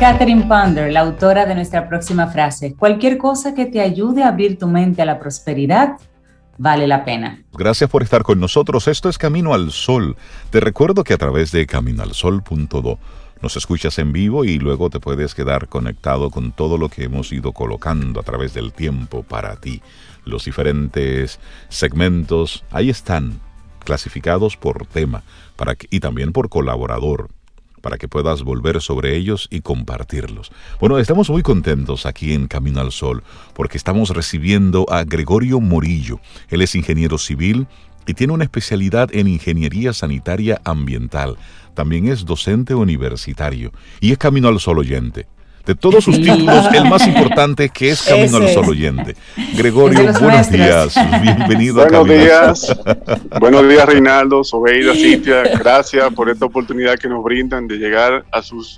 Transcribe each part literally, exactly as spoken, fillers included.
Catherine Ponder, la autora de nuestra próxima frase. Cualquier cosa que te ayude a abrir tu mente a la prosperidad vale la pena. Gracias por estar con nosotros. Esto es Camino al Sol. Te recuerdo que a través de camino al sol punto do nos escuchas en vivo y luego te puedes quedar conectado con todo lo que hemos ido colocando a través del tiempo para ti. Los diferentes segmentos ahí están, clasificados por tema para que, y también por colaborador, para que puedas volver sobre ellos y compartirlos. Bueno, estamos muy contentos aquí en Camino al Sol porque estamos recibiendo a Gregorio Morillo. Él es ingeniero civil y tiene una especialidad en ingeniería sanitaria ambiental. También es docente universitario y es Camino al Sol oyente. De todos sus títulos, el más importante que es Camino al Sol oyente. Gregorio, buenos nuestros. días. Bienvenido buenos a Camino días. al Sol. Buenos días, Reinaldo, Sobeida, Cintia. Gracias por esta oportunidad que nos brindan de llegar a sus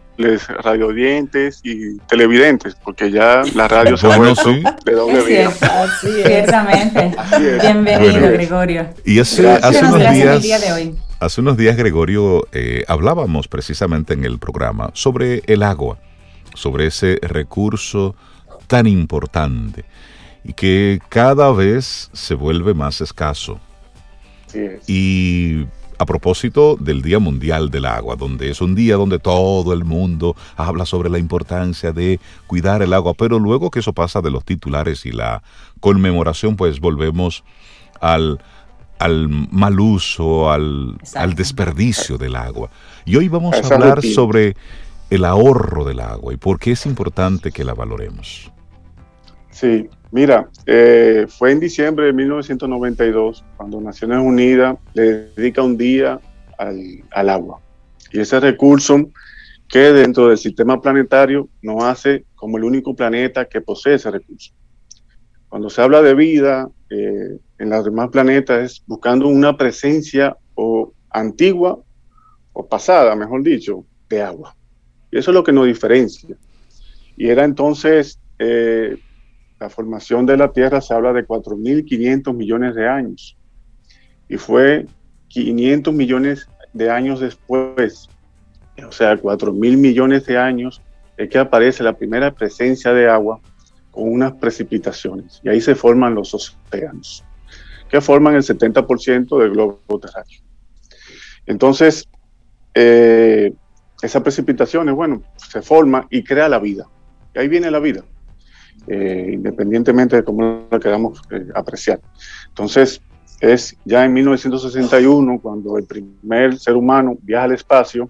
radioyentes y televidentes, porque ya la radio se ha bueno, vuelto sí. de doble vía. Así es. Ciertamente. Bienvenido, bueno, Gregorio. Y hace, hace unos días, el día de hoy. hace unos días, Gregorio, eh, hablábamos precisamente en el programa sobre el agua, sobre ese recurso tan importante y que cada vez se vuelve más escaso. Sí es. Y a propósito del Día Mundial del Agua, donde es un día donde todo el mundo habla sobre la importancia de cuidar el agua, pero luego que eso pasa de los titulares y la conmemoración, pues volvemos al, al mal uso, al, al desperdicio del agua. Y hoy vamos a hablar sobre el ahorro del agua y por qué es importante que la valoremos. Sí, mira, eh, fue en diciembre de mil novecientos noventa y dos cuando Naciones Unidas le dedica un día al, al agua. Y ese recurso que dentro del sistema planetario nos hace como el único planeta que posee ese recurso. Cuando se habla de vida eh, en los demás planetas es buscando una presencia o antigua o pasada, mejor dicho, de agua. Y eso es lo que nos diferencia. Y era entonces, eh, la formación de la Tierra se habla de cuatro mil quinientos millones de años. Y fue quinientos millones de años después, o sea, cuatro mil millones de años, es que aparece la primera presencia de agua con unas precipitaciones. Y ahí se forman los océanos, que forman el setenta por ciento del globo terráqueo. Entonces, eh, esa precipitación, bueno, se forma y crea la vida. Y ahí viene la vida, eh, independientemente de cómo la queramos eh, apreciar. Entonces, es ya en mil novecientos sesenta y uno cuando el primer ser humano viaja al espacio,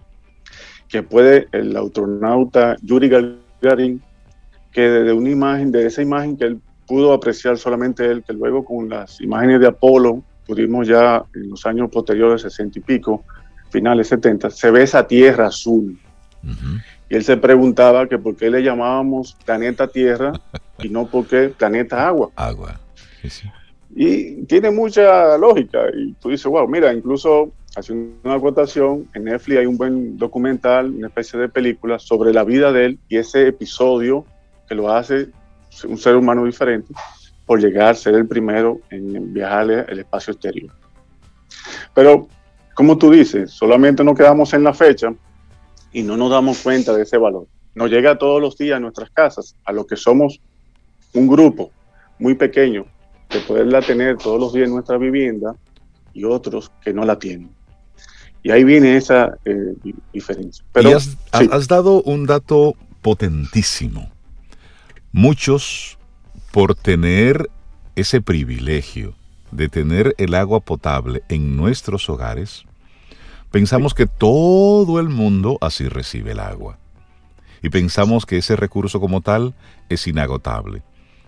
que puede el astronauta Yuri Gagarin, que de una imagen, de esa imagen que él pudo apreciar solamente él, que luego con las imágenes de Apolo, pudimos ya en los años posteriores, sesenta y pico, finales setenta, se ve esa tierra azul. Uh-huh. Y él se preguntaba que por qué le llamábamos planeta Tierra y no por qué planeta Agua. Agua, sí, sí. Y tiene mucha lógica. Y tú dices, wow, mira, incluso haciendo una acotación, en Netflix hay un buen documental, una especie de película sobre la vida de él y ese episodio que lo hace un ser humano diferente por llegar a ser el primero en viajar al espacio exterior. Pero como tú dices, solamente nos quedamos en la fecha y no nos damos cuenta de ese valor. Nos llega todos los días a nuestras casas, a lo que somos un grupo muy pequeño, de poderla tener todos los días en nuestra vivienda y otros que no la tienen. Y ahí viene esa eh, diferencia. Pero, y has, sí. has dado un dato potentísimo. Muchos, por tener ese privilegio de tener el agua potable en nuestros hogares, pensamos que todo el mundo así recibe el agua. Y pensamos que ese recurso como tal es inagotable.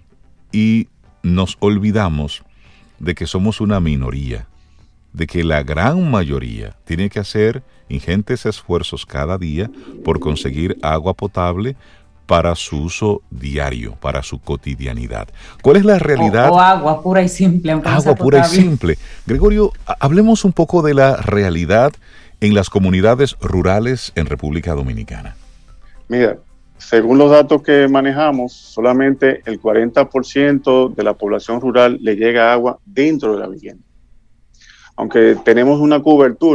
Y nos olvidamos de que somos una minoría, de que la gran mayoría tiene que hacer ingentes esfuerzos cada día por conseguir agua potable para su uso diario, para su cotidianidad. ¿Cuál es la realidad? O, o agua pura y simple. Aunque agua pura y simple. Gregorio, hablemos un poco de la realidad en las comunidades rurales en República Dominicana. Mira, según los datos que manejamos, solamente el cuarenta por ciento de la población rural le llega agua dentro de la vivienda. Aunque tenemos una cobertura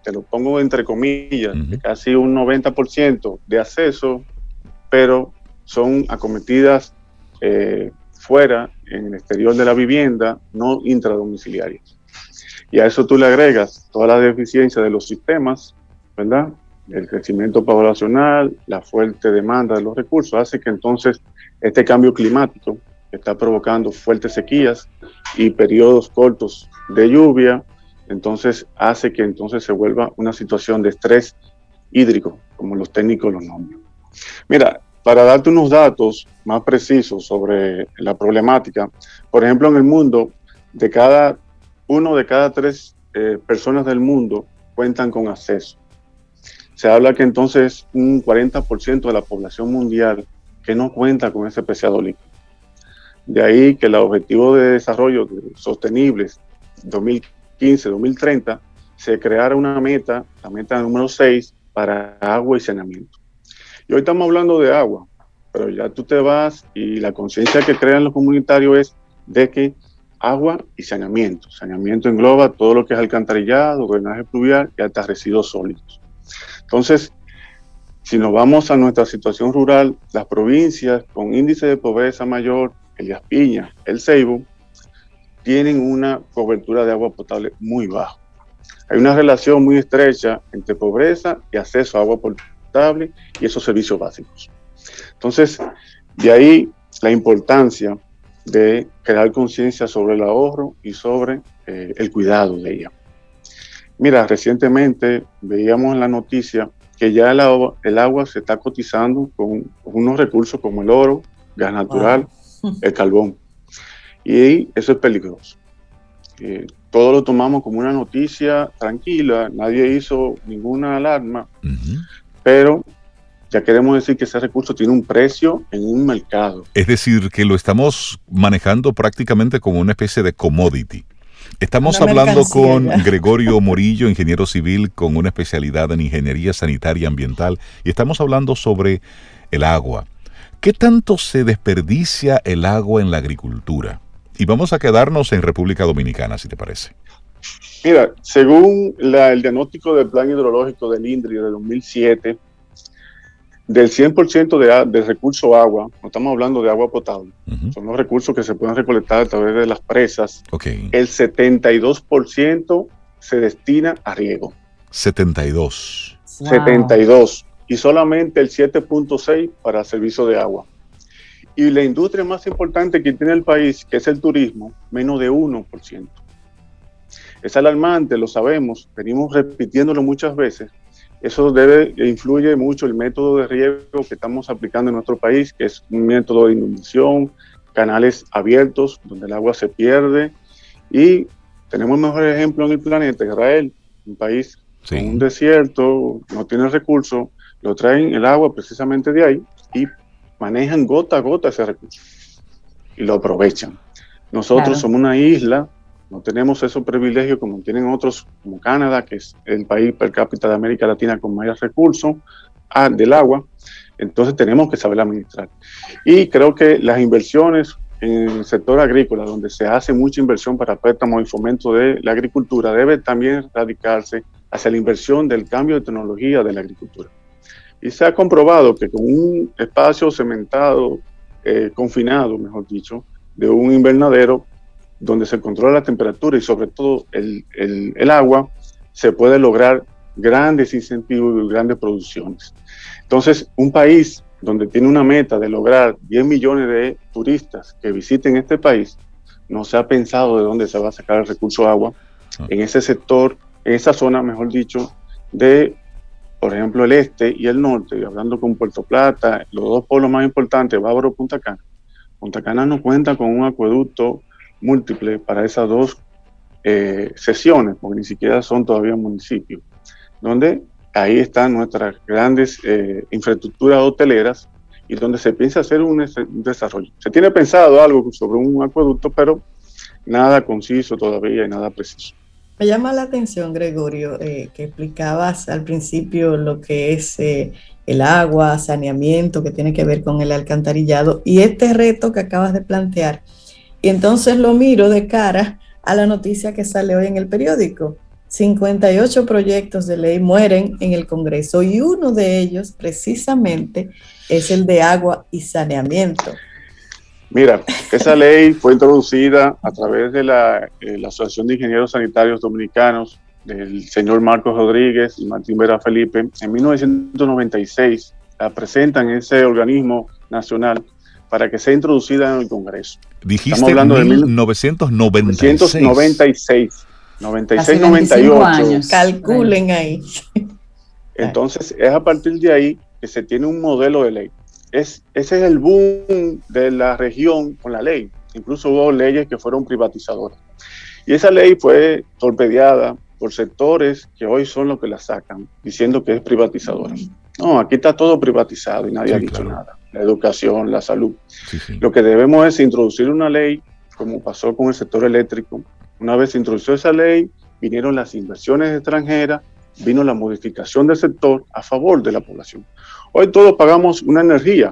te lo pongo entre comillas, Uh-huh. de casi un noventa por ciento de acceso, pero son acometidas eh, fuera, en el exterior de la vivienda, no intradomiciliarias. Y a eso tú le agregas toda la deficiencia de los sistemas, ¿verdad? El crecimiento poblacional, la fuerte demanda de los recursos, hace que entonces este cambio climático que está provocando fuertes sequías y periodos cortos de lluvia, entonces hace que entonces se vuelva una situación de estrés hídrico, como los técnicos lo nombran. Mira, para darte unos datos más precisos sobre la problemática, por ejemplo, en el mundo, de cada uno de cada tres eh, personas del mundo cuentan con acceso. Se habla que entonces un cuarenta por ciento de la población mundial que no cuenta con ese preciado líquido. De ahí que el objetivo de desarrollo sostenibles dos mil quince a dos mil treinta se creara una meta, la meta número seis, para agua y saneamiento. Y hoy estamos hablando de agua, pero ya tú te vas y la conciencia que crean los comunitarios es de que agua y saneamiento. Saneamiento engloba todo lo que es alcantarillado, drenaje pluvial y hasta residuos sólidos. Entonces, si nos vamos a nuestra situación rural, las provincias con índice de pobreza mayor, Elías Piña, El Ceibo, tienen una cobertura de agua potable muy baja. Hay una relación muy estrecha entre pobreza y acceso a agua potable y esos servicios básicos. Entonces, de ahí la importancia de crear conciencia sobre el ahorro y sobre eh, el cuidado de ella. Mira, recientemente veíamos en la noticia que ya el agua, el agua se está cotizando con unos recursos como el oro, gas natural, wow. el carbón. Y eso es peligroso. Eh, todo lo tomamos como una noticia tranquila, nadie hizo ninguna alarma, uh-huh. pero ya queremos decir que ese recurso tiene un precio en un mercado. Es decir, que lo estamos manejando prácticamente como una especie de commodity. Estamos una hablando con ya. Gregorio Morillo, ingeniero civil con una especialidad en ingeniería sanitaria y ambiental, y estamos hablando sobre el agua. ¿Qué tanto se desperdicia el agua en la agricultura? Y vamos a quedarnos en República Dominicana, si te parece. Mira, según la, el diagnóstico del Plan Hidrológico del INDRI de dos mil siete, del cien por ciento de, de recurso agua, no estamos hablando de agua potable, uh-huh. son los recursos que se pueden recolectar a través de las presas, okay. el setenta y dos por ciento se destina a riego. setenta y dos. Wow. setenta y dos. Y solamente el siete punto seis para servicio de agua. Y la industria más importante que tiene el país, que es el turismo, menos de uno por ciento. Es alarmante, lo sabemos, venimos repitiéndolo muchas veces. Eso debe, influye mucho el método de riego que estamos aplicando en nuestro país, que es un método de inundación, canales abiertos, donde el agua se pierde. Y tenemos el mejor ejemplo en el planeta, Israel, un país sí. con un desierto, no tiene recursos, lo traen el agua precisamente de ahí y manejan gota a gota ese recurso y lo aprovechan. Nosotros claro. somos una isla, no tenemos esos privilegios como tienen otros, como Canadá, que es el país per cápita de América Latina con mayor recursos ah, del agua, entonces tenemos que saber administrar. Y creo que las inversiones en el sector agrícola, donde se hace mucha inversión para préstamos y fomento de la agricultura, debe también radicarse hacia la inversión del cambio de tecnología de la agricultura. Y se ha comprobado que con un espacio cementado, eh, confinado, mejor dicho, de un invernadero, donde se controla la temperatura y sobre todo el, el, el agua, se puede lograr grandes incentivos y grandes producciones. Entonces, un país donde tiene una meta de lograr diez millones de turistas que visiten este país, no se ha pensado de dónde se va a sacar el recurso agua en ese sector, en esa zona, mejor dicho, de, por ejemplo, el este y el norte, y hablando con Puerto Plata, los dos pueblos más importantes, Bávaro y Punta Cana. Punta Cana no cuenta con un acueducto múltiple para esas dos eh, sesiones, porque ni siquiera son todavía municipios, donde ahí están nuestras grandes eh, infraestructuras hoteleras y donde se piensa hacer un, un desarrollo. Se tiene pensado algo sobre un acueducto, pero nada conciso todavía y nada preciso. Me llama la atención, Gregorio, eh, que explicabas al principio lo que es eh, el agua, saneamiento, que tiene que ver con el alcantarillado, y este reto que acabas de plantear. Y entonces lo miro de cara a la noticia que sale hoy en el periódico. cincuenta y ocho proyectos de ley mueren en el Congreso y uno de ellos precisamente es el de agua y saneamiento. Mira, esa ley fue introducida a través de la, eh, la Asociación de Ingenieros Sanitarios Dominicanos del señor Marcos Rodríguez y Martín Vera Felipe. En mil novecientos noventa y seis la presentan en ese organismo nacional para que sea introducida en el Congreso. Dijiste mil novecientos noventa y seis. noventa y seis, noventa y seis, noventa y ocho. Años. Calculen ahí. Entonces, es a partir de ahí que se tiene un modelo de ley. Es, ese es el boom de la región con la ley. Incluso hubo leyes que fueron privatizadoras. Y esa ley fue torpedeada por sectores que hoy son los que la sacan, diciendo que es privatizadora. No, aquí está todo privatizado y nadie sí, ha dicho claro. nada. La educación, la salud. Sí, sí. Lo que debemos es introducir una ley, como pasó con el sector eléctrico. Una vez se introdució esa ley, vinieron las inversiones extranjeras, vino la modificación del sector a favor de la población. Hoy todos pagamos una energía,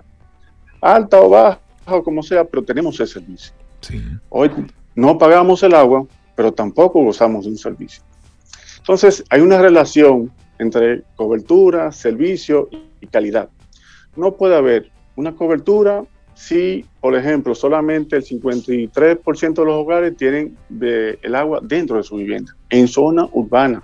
alta o baja, o como sea, pero tenemos ese servicio. Sí. Hoy no pagamos el agua, pero tampoco gozamos de un servicio. Entonces, hay una relación entre cobertura, servicio y calidad. No puede haber una cobertura si, por ejemplo, solamente el cincuenta y tres por ciento de los hogares tienen de, el agua dentro de su vivienda, en zona urbana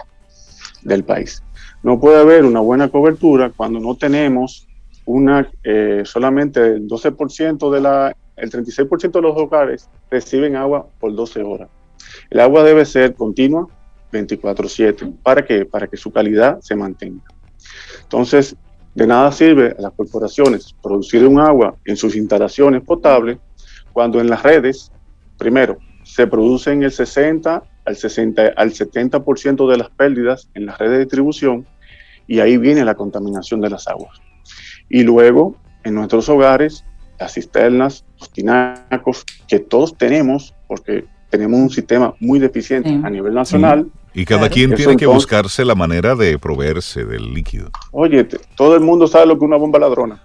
del país. No puede haber una buena cobertura cuando no tenemos una, eh, solamente el doce por ciento de la, el treinta y seis por ciento de los hogares reciben agua por doce horas. El agua debe ser continua, veinticuatro siete. ¿Para qué? Para que su calidad se mantenga. Entonces, de nada sirve a las corporaciones producir un agua en sus instalaciones potables cuando en las redes, primero, se producen el sesenta al sesenta al setenta por ciento de las pérdidas en las redes de distribución y ahí viene la contaminación de las aguas. Y luego, en nuestros hogares, las cisternas, los tinacos, que todos tenemos, porque tenemos un sistema muy deficiente sí. a nivel nacional. Sí. Y cada claro. quien tiene que entonces, buscarse la manera de proveerse del líquido. Oye, te, todo el mundo sabe lo que es una bomba ladrona.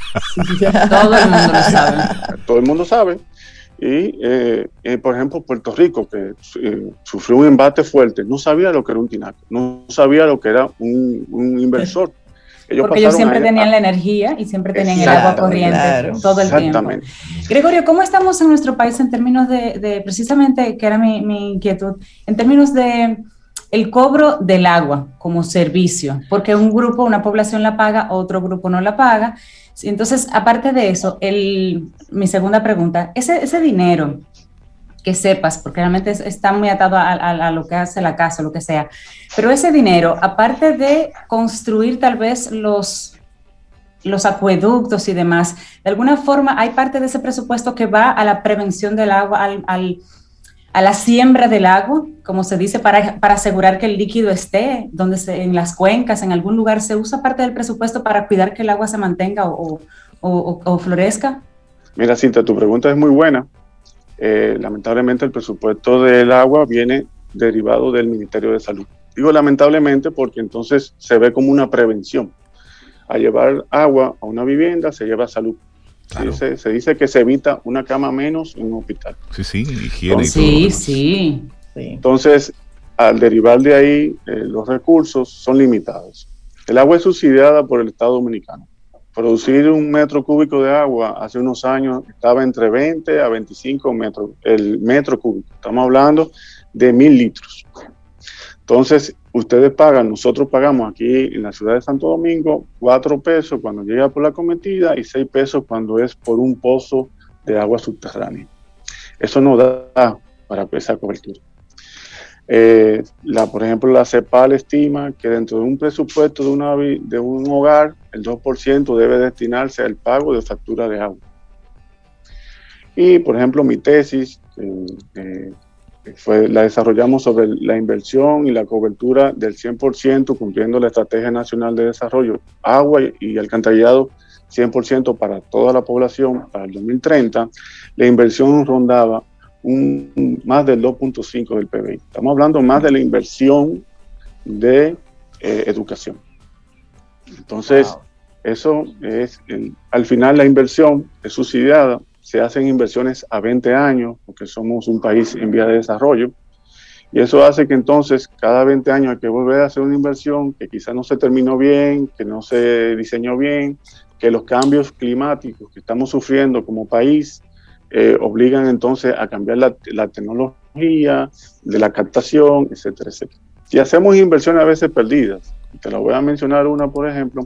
Todo el mundo lo sabe. Todo el mundo sabe. Y, eh, eh, por ejemplo, Puerto Rico, que eh, sufrió un embate fuerte, no sabía lo que era un tinaco, no sabía lo que era un, un inversor. Ellos Porque ellos siempre tenían a... la energía y siempre tenían el agua corriente claro. todo el Exactamente. tiempo. Gregorio, ¿cómo estamos en nuestro país en términos de, de precisamente, que era mi, mi inquietud, en términos de el cobro del agua como servicio? Porque un grupo, una población la paga, otro grupo no la paga. Entonces, aparte de eso, el, mi segunda pregunta, ese, ese dinero que sepas, porque realmente es, está muy atado a, a, a lo que hace la casa, lo que sea, pero ese dinero, aparte de construir tal vez los, los acueductos y demás, de alguna forma hay parte de ese presupuesto que va a la prevención del agua, al, al, a la siembra del agua, como se dice, para, para asegurar que el líquido esté donde se, en las cuencas, en algún lugar, ¿se usa parte del presupuesto para cuidar que el agua se mantenga o, o, o, o florezca? Mira, Cinta, tu pregunta es muy buena. Eh, lamentablemente el presupuesto del agua viene derivado del Ministerio de Salud. Digo lamentablemente porque entonces se ve como una prevención. A llevar agua a una vivienda se lleva salud. Claro. Se, se dice que se evita una cama menos en un hospital. Sí, sí, higiene y todo. Sí, sí. Entonces, al derivar de ahí, eh, los recursos son limitados. El agua es subsidiada por el Estado Dominicano. Producir un metro cúbico de agua hace unos años estaba entre veinte a veinticinco metros, el metro cúbico. Estamos hablando de mil litros. Entonces, ustedes pagan, nosotros pagamos aquí en la ciudad de Santo Domingo cuatro pesos cuando llega por la cometida y seis pesos cuando es por un pozo de agua subterránea. Eso no da para esa cobertura. Eh, la, por ejemplo, la CEPAL estima que dentro de un presupuesto de, una, de un hogar, el dos por ciento debe destinarse al pago de factura de agua. Y, por ejemplo, mi tesis eh, eh, fue, la desarrollamos sobre la inversión y la cobertura del cien por ciento cumpliendo la Estrategia Nacional de Desarrollo, agua y, y alcantarillado cien por ciento para toda la población para el dos mil treinta. La inversión rondaba Un, un, más del dos punto cinco del P B I. Estamos hablando más de la inversión de eh, educación. Entonces, wow. eso es, el, al final la inversión es subsidiada, se hacen inversiones a veinte años, porque somos un país en vía de desarrollo, Y eso hace que entonces cada veinte años hay que volver a hacer una inversión que quizás no se terminó bien, que no se diseñó bien, que los cambios climáticos que estamos sufriendo como país eh, obligan entonces a cambiar la, la tecnología de la captación, etcétera, etcétera. Y hacemos inversiones a veces perdidas. Te la voy a mencionar una, por ejemplo,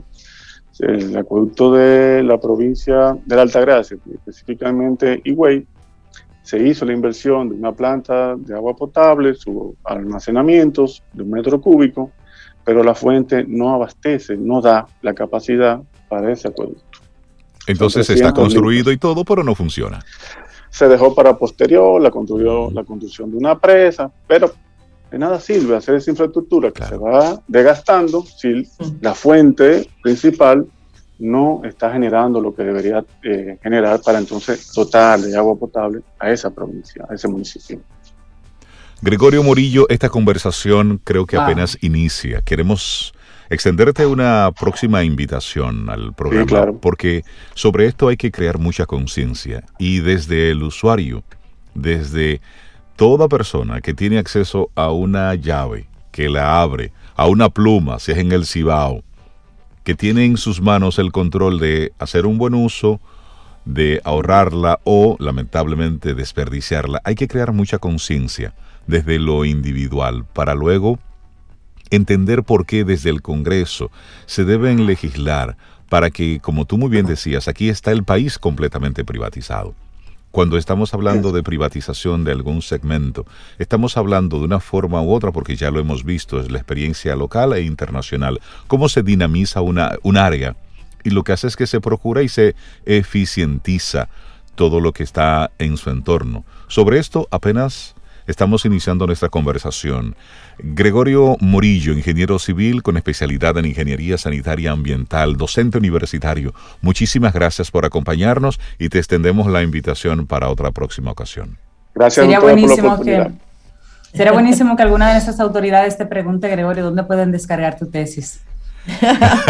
el acueducto de la provincia de la Altagracia, específicamente Higüey. Se hizo la inversión de una planta de agua potable, sus almacenamientos de un metro cúbico, pero la fuente no abastece, no da la capacidad para ese acueducto. Entonces está construido y todo, pero no funciona. Se dejó para posterior, la, construyó, la construcción de una presa, pero de nada sirve hacer esa infraestructura que claro. se va desgastando si la fuente principal no está generando lo que debería eh, generar para entonces dotar de agua potable a esa provincia, a ese municipio. Gregorio Morillo, esta conversación creo que wow. apenas inicia. Queremos extenderte una próxima invitación al programa, sí, claro. porque sobre esto hay que crear mucha conciencia y desde el usuario, desde toda persona que tiene acceso a una llave, que la abre, a una pluma, si es en el Cibao, que tiene en sus manos el control de hacer un buen uso, de ahorrarla o, lamentablemente, desperdiciarla. Hay que crear mucha conciencia desde lo individual para luego entender por qué desde el Congreso se deben legislar para que, como tú muy bien decías, aquí está el país completamente privatizado. Cuando estamos hablando de privatización de algún segmento, estamos hablando de una forma u otra, porque ya lo hemos visto, es la experiencia local e internacional, cómo se dinamiza una, un área y lo que hace es que se procura y se eficientiza todo lo que está en su entorno. Sobre esto apenas estamos iniciando nuestra conversación. Gregorio Morillo, ingeniero civil con especialidad en ingeniería sanitaria ambiental, docente universitario, muchísimas gracias por acompañarnos y te extendemos la invitación para otra próxima ocasión. Gracias Sería a ustedes por la buenísimo oportunidad. que, Sería buenísimo que alguna de esas autoridades te pregunte, Gregorio, ¿dónde pueden descargar tu tesis? Sí,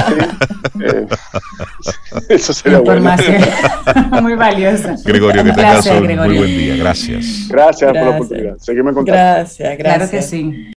eh, eso sería bueno. Muy valiosa. Gregorio, que tengas un muy buen día. Gracias. Gracias, gracias por la oportunidad. Seguimos en contacto. Gracias, gracias. Claro que sí.